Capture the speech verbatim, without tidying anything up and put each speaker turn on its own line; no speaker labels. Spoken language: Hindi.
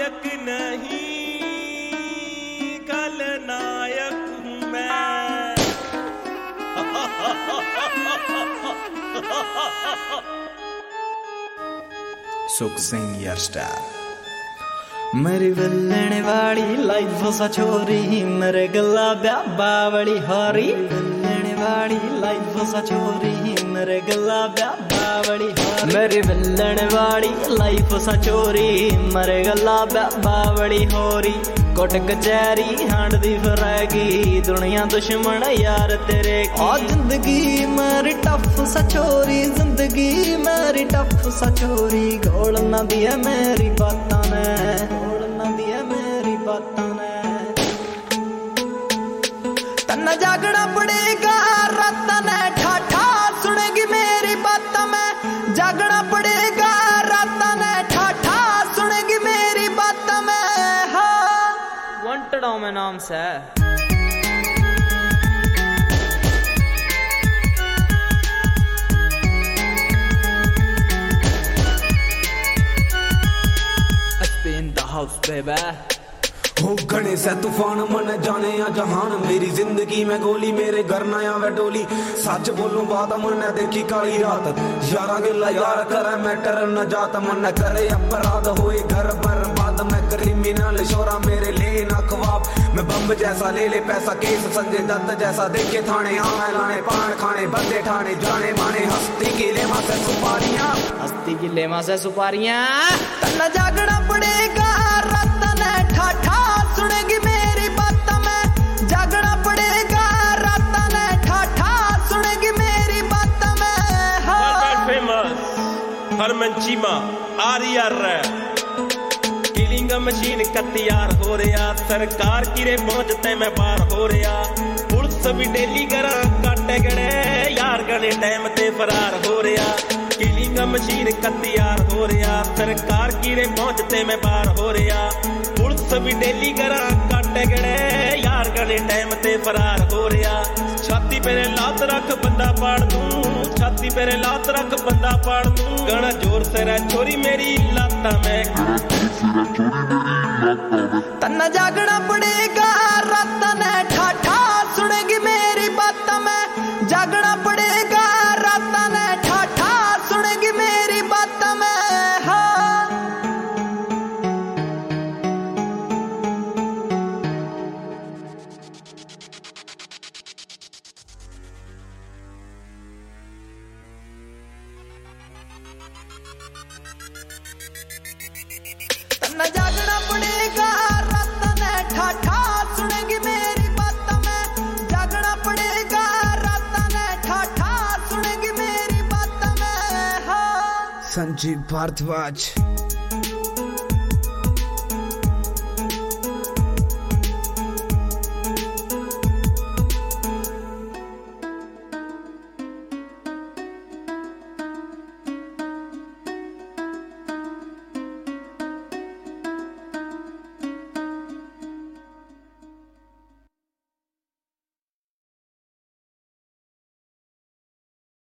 नायक नहीं कल नायक हूं मैं।
सुख सिंह यार स्टार मेरी विलने वाली लाइफ सा छोरी मेरे गला ब्याबा बड़ी हारी विलने वाली लाइफ सा छोरी मेरे गला ब्याबा बड़ी हारी मेरी विलने वाली लाइफ सा छोरी मेरे गला ब्याबा बड़ी होरी कोट कचहरी हांडदी फिरेगी दुनिया दुश्मन यार तेरे की। आ जिंदगी मेरी टफ सा छोरी जिंदगी मेरी टफ सा छोरी घोल ना दिया मेरी बातां ने घोल ना दिया मेरी बातां ने। तन्ना जागना पड़ेगा रात ने ठाठा सुनेगी मेरी बातां में जागना पड़ेगा रात ने ठाठा सुनेगी मेरी बातां में। वांटेड हूं मैं नाम से in the house baby
हो घने से तूफान मन जाने या जहान मेरी जिंदगी में गोली मेरे घर ना आवे डोली सच बोलूं बात मन देखी काली रात यारा गिला यार करे मैटर न जात मन करे अपराध होए घर बर्बाद मैं क्रिमिनल शोरा मेरे ले ना ख्वाब मैं बम जैसा ले ले पैसा केस संजय दत्त जैसा देखे थाने आवे लाने पान खाने बंदे ठाने जाने माने हस्ती की लेमा से सुपारियां
हस्ती की लेमा से सुपारियां। तन्ना जागना पड़ेगा रात ने ठाठा सुनेगी मेरी बातां में जागना पड़ेगा रात ने ठाठा सुनेगी मेरी बातां में।
World famous Harman Cheema warrior killing machine का तैयार हो रहा सरकार किरे पहुंचते मैं बाहर हो रहा पुलिस भी डेली करा काटे गणे यार गणे टाइम ते फरार हो रहा किलिंग मशीन का तैयार हो रहा सरकार किरे पहुंचते मैं बाहर हो रहा पुलिस भी डेली करा काटे गणे यार गणे टाइम ते फरार हो रहा छाती पे लात रख बंदा पाड़ दूं छाती पे लात रख बंदा पाड़ दूं गणा जोर से रह छोरी मेरी लाता में।
तन्ना जागना पड़ेगा रात ने ठाठा सुनेगी मेरी बातां में जागना पड़ेगा रात ने ठाठा सुनेगी मेरी बातां में। तन्ना जागना पड़ेगा रात ने ठाठा सुनेगी मेरी बातां में जागना पड़ेगा रात ने ठाठा सुनेगी मेरी बातां में। संजीव भारद्वाज।